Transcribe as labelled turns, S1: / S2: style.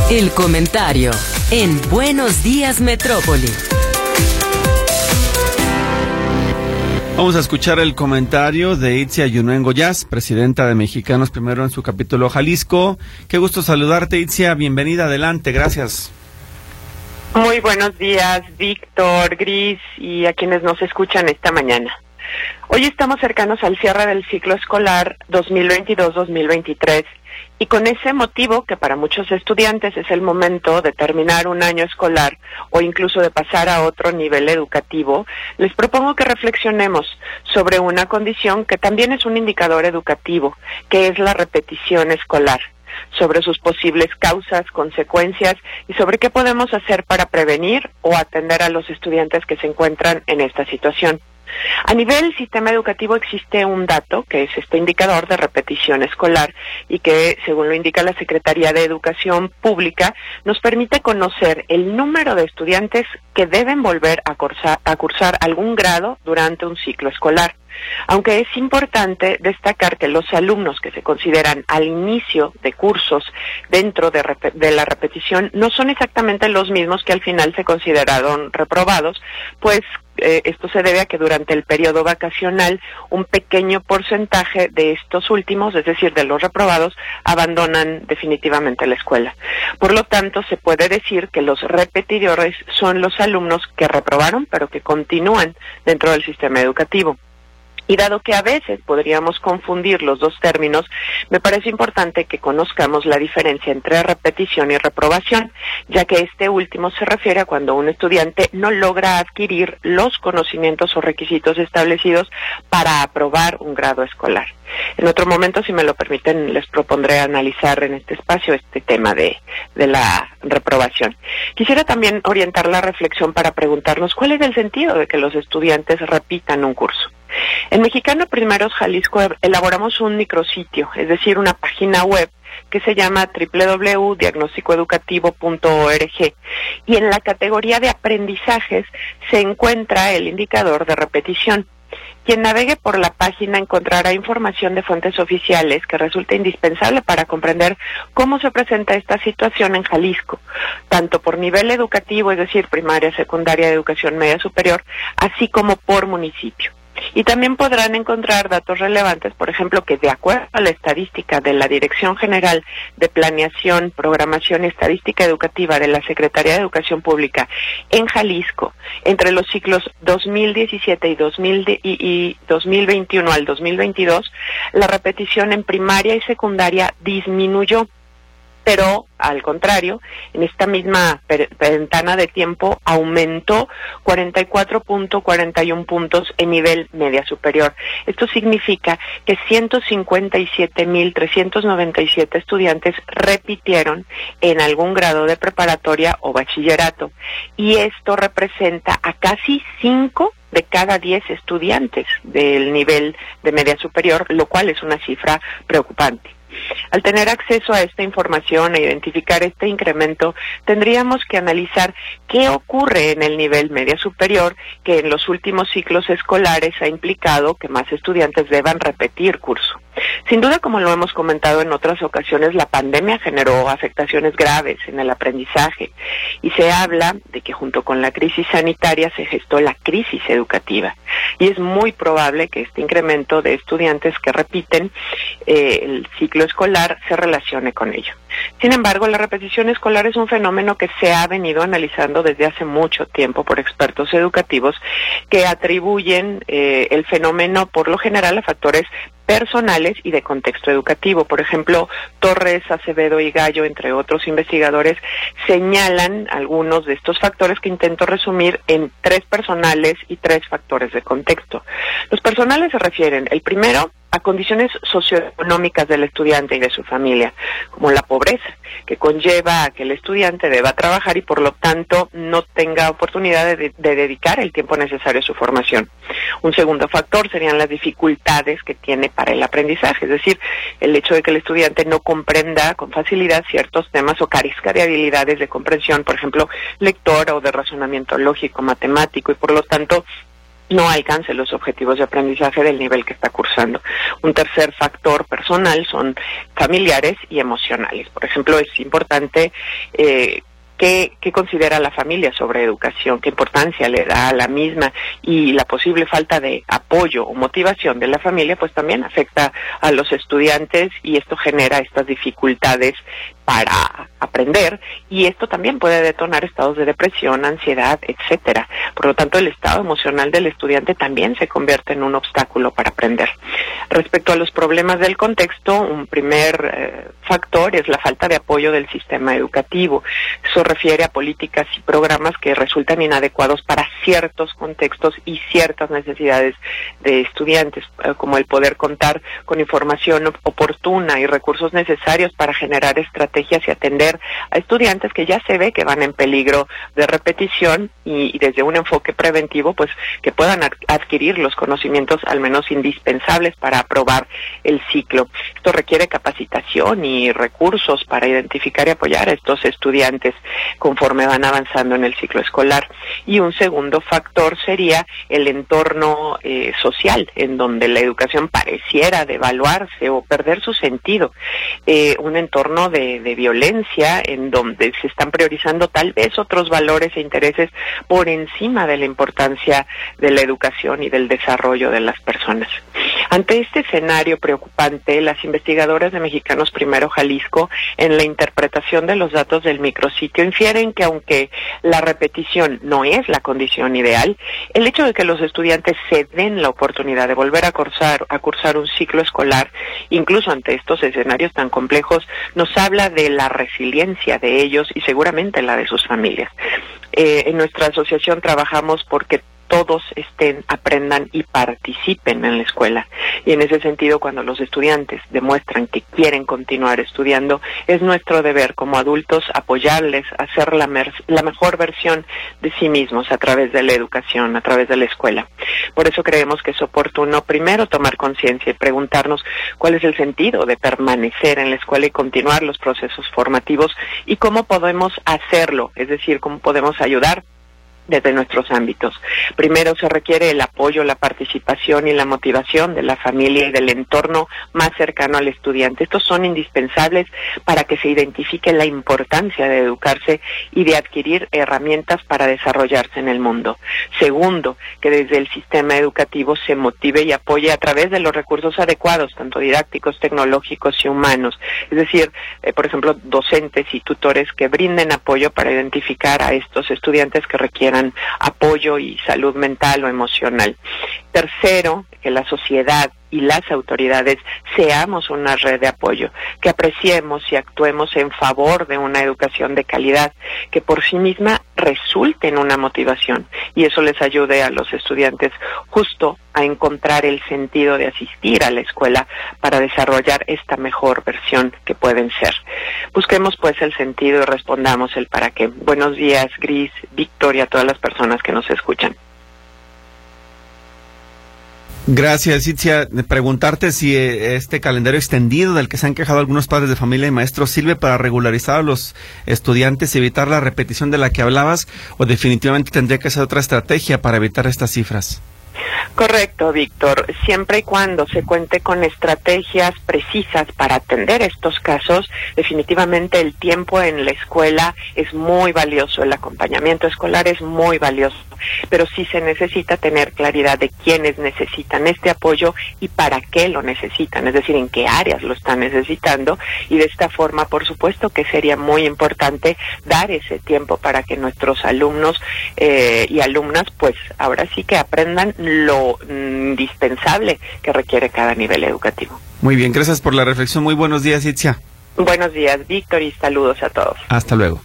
S1: El comentario en Buenos Días Metrópoli.
S2: Vamos a escuchar el comentario de Itzia Yunuen Goyaz, presidenta de Mexicanos Primero en su capítulo Jalisco. Qué gusto saludarte, Itzia. Bienvenida, adelante, gracias.
S3: Muy buenos días, Víctor, Gris y a quienes nos escuchan esta mañana. Hoy estamos cercanos al cierre del ciclo escolar 2022-2023 y con ese motivo, que para muchos estudiantes es el momento de terminar un año escolar o incluso de pasar a otro nivel educativo, les propongo que reflexionemos sobre una condición que también es un indicador educativo, que es la repetición escolar, sobre sus posibles causas, consecuencias y sobre qué podemos hacer para prevenir o atender a los estudiantes que se encuentran en esta situación. A nivel sistema educativo existe un dato, que es este indicador de repetición escolar, y que, según lo indica la Secretaría de Educación Pública, nos permite conocer el número de estudiantes que deben volver a cursar algún grado durante un ciclo escolar. Aunque es importante destacar que los alumnos que se consideran al inicio de cursos dentro de la repetición no son exactamente los mismos que al final se consideraron reprobados, pues esto se debe a que durante el periodo vacacional un pequeño porcentaje de estos últimos, es decir, de los reprobados, abandonan definitivamente la escuela. Por lo tanto, se puede decir que los repetidores son los alumnos que reprobaron, pero que continúan dentro del sistema educativo. Y dado que a veces podríamos confundir los dos términos, me parece importante que conozcamos la diferencia entre repetición y reprobación, ya que este último se refiere a cuando un estudiante no logra adquirir los conocimientos o requisitos establecidos para aprobar un grado escolar. En otro momento, si me lo permiten, les propondré analizar en este espacio este tema de la reprobación. Quisiera también orientar la reflexión para preguntarnos cuál es el sentido de que los estudiantes repitan un curso. En Mexicanos Primeros Jalisco elaboramos un micrositio, es decir, una página web que se llama www.diagnosticoeducativo.org, y en la categoría de aprendizajes se encuentra el indicador de repetición. Quien navegue por la página encontrará información de fuentes oficiales que resulta indispensable para comprender cómo se presenta esta situación en Jalisco, tanto por nivel educativo, es decir, primaria, secundaria, educación media superior, así como por municipio. Y también podrán encontrar datos relevantes, por ejemplo, que de acuerdo a la estadística de la Dirección General de Planeación, Programación y Estadística Educativa de la Secretaría de Educación Pública en Jalisco, entre los ciclos 2017 y 2021 al 2022, la repetición en primaria y secundaria disminuyó. Pero, al contrario, en esta misma ventana de tiempo aumentó 44.41 puntos en nivel media superior. Esto significa que 157.397 estudiantes repitieron en algún grado de preparatoria o bachillerato. Y esto representa a casi 5 de cada 10 estudiantes del nivel de media superior, lo cual es una cifra preocupante. Al tener acceso a esta información e identificar este incremento, tendríamos que analizar qué ocurre en el nivel media superior, que en los últimos ciclos escolares ha implicado que más estudiantes deban repetir curso. Sin duda, como lo hemos comentado en otras ocasiones, la pandemia generó afectaciones graves en el aprendizaje y se habla de que junto con la crisis sanitaria se gestó la crisis educativa. Y es muy probable que este incremento de estudiantes que repiten el ciclo escolar se relacione con ello. Sin embargo, la repetición escolar es un fenómeno que se ha venido analizando desde hace mucho tiempo por expertos educativos que atribuyen el fenómeno por lo general a factores personales y de contexto educativo. Por ejemplo, Torres, Acevedo y Gallo, entre otros investigadores, señalan algunos de estos factores que intento resumir en 3 personales y 3 factores de contexto. Los personales se refieren, el primero, a condiciones socioeconómicas del estudiante y de su familia, como la pobreza, que conlleva a que el estudiante deba trabajar y por lo tanto no tenga oportunidad de dedicar el tiempo necesario a su formación. Un segundo factor serían las dificultades que tiene para el aprendizaje, es decir, el hecho de que el estudiante no comprenda con facilidad ciertos temas o carezca de habilidades de comprensión, por ejemplo, lectora o de razonamiento lógico, matemático, y por lo tanto no alcance los objetivos de aprendizaje del nivel que está cursando. Un tercer factor personal son familiares y emocionales. Por ejemplo, es importante ¿qué considera la familia sobre educación? ¿Qué importancia le da a la misma? Y la posible falta de apoyo o motivación de la familia, pues también afecta a los estudiantes y esto genera estas dificultades para aprender, y esto también puede detonar estados de depresión, ansiedad, etcétera. Por lo tanto, el estado emocional del estudiante también se convierte en un obstáculo para aprender. Respecto a los problemas del contexto, un primer factor es la falta de apoyo del sistema educativo. Eso refiere a políticas y programas que resultan inadecuados para ciertos contextos y ciertas necesidades de estudiantes, como el poder contar con información oportuna y recursos necesarios para generar estrategias y atender a estudiantes que ya se ve que van en peligro de repetición, y desde un enfoque preventivo, pues que puedan adquirir los conocimientos al menos indispensables para aprobar el ciclo. Esto requiere capacitación y recursos para identificar y apoyar a estos estudiantes conforme van avanzando en el ciclo escolar. Y un segundo factor sería el entorno social, en donde la educación pareciera devaluarse o perder su sentido. Un entorno de violencia en donde se están priorizando tal vez otros valores e intereses por encima de la importancia de la educación y del desarrollo de las personas. Ante este escenario preocupante, las investigadoras de Mexicanos Primero Jalisco, en la interpretación de los datos del micrositio, infieren que aunque la repetición no es la condición ideal, el hecho de que los estudiantes se den la oportunidad de volver a cursar un ciclo escolar, incluso ante estos escenarios tan complejos, nos habla de la resiliencia de ellos y seguramente la de sus familias. En nuestra asociación trabajamos porque todos aprendan y participen en la escuela. Y en ese sentido, cuando los estudiantes demuestran que quieren continuar estudiando, es nuestro deber como adultos apoyarles a ser la mejor versión de sí mismos a través de la educación, a través de la escuela. Por eso creemos que es oportuno primero tomar conciencia y preguntarnos cuál es el sentido de permanecer en la escuela y continuar los procesos formativos y cómo podemos hacerlo, es decir, cómo podemos ayudar desde nuestros ámbitos. Primero se requiere el apoyo, la participación y la motivación de la familia y del entorno más cercano al estudiante. Estos son indispensables para que se identifique la importancia de educarse y de adquirir herramientas para desarrollarse en el mundo. Segundo, que desde el sistema educativo se motive y apoye a través de los recursos adecuados, tanto didácticos, tecnológicos y humanos. Es decir, por ejemplo, docentes y tutores que brinden apoyo para identificar a estos estudiantes que requieren apoyo y salud mental o emocional. Tercero, que la sociedad y las autoridades seamos una red de apoyo, que apreciemos y actuemos en favor de una educación de calidad, que por sí misma resulte en una motivación, y eso les ayude a los estudiantes justo a encontrar el sentido de asistir a la escuela para desarrollar esta mejor versión que pueden ser. Busquemos pues el sentido y respondamos el para qué. Buenos días, Gris, Víctor y a todas las personas que nos escuchan.
S2: Gracias, Itzia. Preguntarte si este calendario extendido del que se han quejado algunos padres de familia y maestros sirve para regularizar a los estudiantes y evitar la repetición de la que hablabas, o definitivamente tendría que ser otra estrategia para evitar estas cifras.
S3: Correcto, Víctor. Siempre y cuando se cuente con estrategias precisas para atender estos casos, definitivamente el tiempo en la escuela es muy valioso, el acompañamiento escolar es muy valioso, pero sí se necesita tener claridad de quiénes necesitan este apoyo y para qué lo necesitan, es decir, en qué áreas lo están necesitando, y de esta forma, por supuesto, que sería muy importante dar ese tiempo para que nuestros alumnos y alumnas, pues ahora sí que aprendan lo indispensable que requiere cada nivel educativo.
S2: Muy bien, gracias por la reflexión. Muy buenos días, Itzia.
S3: Buenos días, Víctor, y saludos a todos.
S2: Hasta luego.